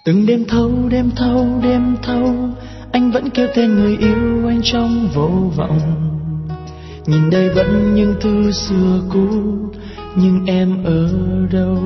Từng đêm thâu anh vẫn kêu tên người yêu anh trong vô vọng. Nhìn đây vẫn những thư xưa cũ, nhưng em ở đâu?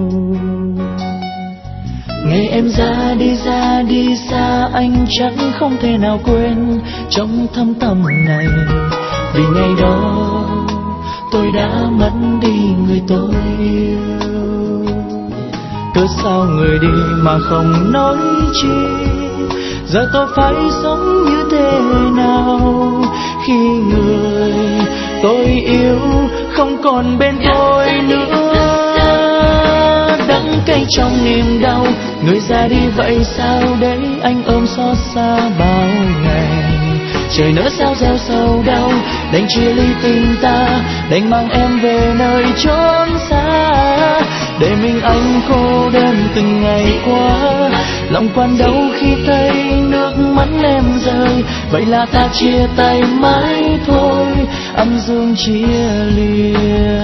Ngày em ra đi xa, anh chắc không thể nào quên trong thâm tâm này. Vì ngày đó tôi đã mất đi người tôi yêu. Cớ sao người đi mà không nói chi, giờ tôi phải sống như thế nào khi người tôi yêu không còn bên tôi nữa. Đắng cay trong niềm đau, người ra đi vậy sao để anh ôm xót xa bao ngày. Trời nỡ sao gieo sầu đau, đành chia ly tình ta, đành mang em về nơi chốn xa. Để mình anh cô đơn từng ngày qua, lòng quan đau khi thấy nước mắt em rơi. Vậy là ta chia tay mãi thôi, âm dương chia lìa.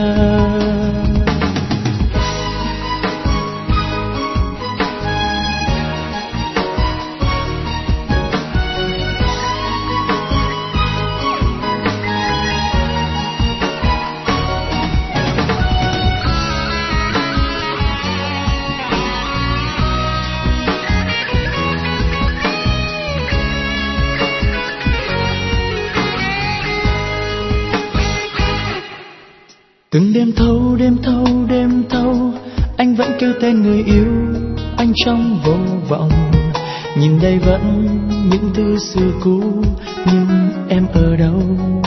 Từng đêm thâu anh vẫn kêu tên người yêu anh trong vô vọng. Nhìn đây vẫn những thứ xưa cũ, nhưng em ở đâu?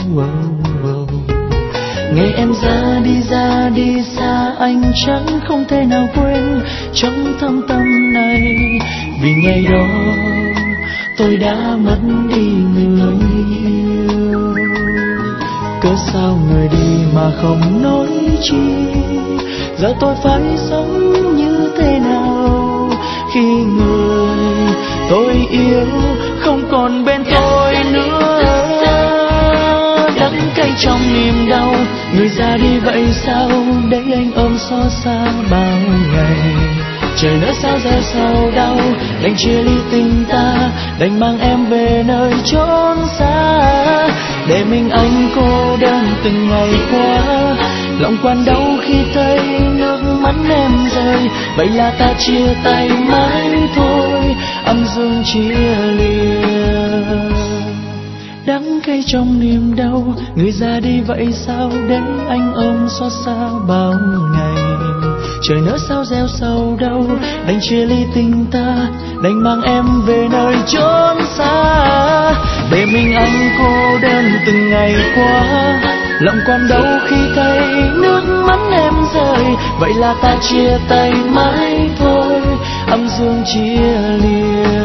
Ngày em ra đi xa, anh chẳng không thể nào quên trong thâm tâm này. Vì ngày đó tôi đã mất đi người yêu. Cớ sao người đi mà không nói chi, giờ tôi phải sống như thế nào khi người tôi yêu không còn bên tôi nữa. Đắng cay trong niềm đau, người ra đi vậy sao để anh ôm xót xa bao ngày. Trời nỡ sao gieo sầu đau, đành chia ly tình ta, đành mang em về nơi chốn xa. Để mình anh cô đơn từng ngày qua, lòng quan đau khi thấy nước mắt em rơi. Vậy là ta chia tay mãi thôi, âm dương chia lìa. Đắng cay trong niềm đau, người ra đi vậy sao để anh ôm xót xa bao ngày. Trời nỡ sao gieo sầu đau, đành chia ly tình ta, đành mang em về nơi chốn xa. Để mình anh cô đơn từng ngày qua, lòng quan đau khi thấy nước mắt em rơi. Vậy là ta chia tay mãi thôi, âm dương chia lìa.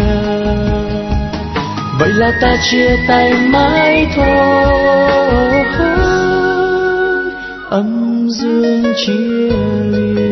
Vậy là ta chia tay mãi thôi, âm dương chia lìa.